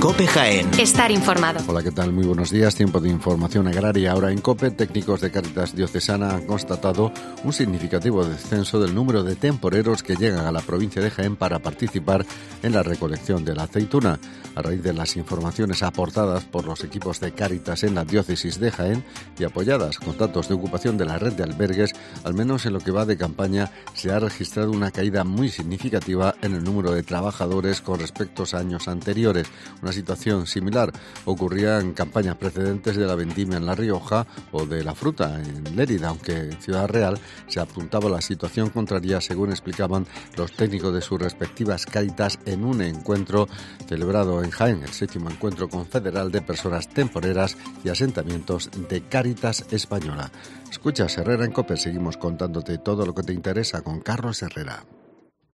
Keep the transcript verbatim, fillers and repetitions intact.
COPE Jaén. Estar informado. Hola, ¿qué tal? Muy buenos días. Tiempo de información agraria. Ahora en COPE, técnicos de Cáritas Diocesana han constatado un significativo descenso del número de temporeros que llegan a la provincia de Jaén para participar en la recolección de la aceituna. A raíz de las informaciones aportadas por los equipos de Cáritas en la diócesis de Jaén y apoyadas con datos de ocupación de la red de albergues, al menos en lo que va de campaña, se ha registrado una caída muy significativa en el número de trabajadores con respecto a años anteriores. Una situación similar ocurría en campañas precedentes de la vendimia en La Rioja o de la fruta en Lérida, aunque en Ciudad Real se apuntaba la situación contraria, según explicaban los técnicos de sus respectivas Cáritas en un encuentro celebrado en Jaén, el séptimo encuentro confederal de personas temporeras y asentamientos de Cáritas Española. Escuchas Herrera en COPE, seguimos contándote todo lo que te interesa con Carlos Herrera.